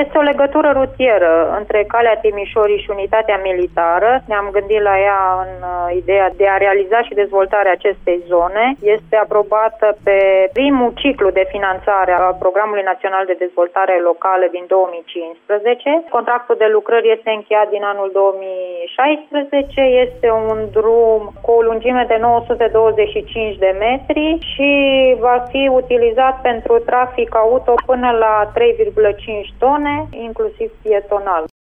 Este o legătură rutieră între Calea Timișorii și Unitatea Militară. Ne-am gândit la ea în ideea de a realiza și dezvoltarea acestei zone. Este aprobată pe primul ciclu de finanțare a Programului Național de Dezvoltare Locală din 2015. Contractul de lucrări este încheiat din anul 2016. Este un drum cu o lungime de 925 de metri și va fi utilizat pentru trafic auto până la 3,5 tone, inclusiv pietonal.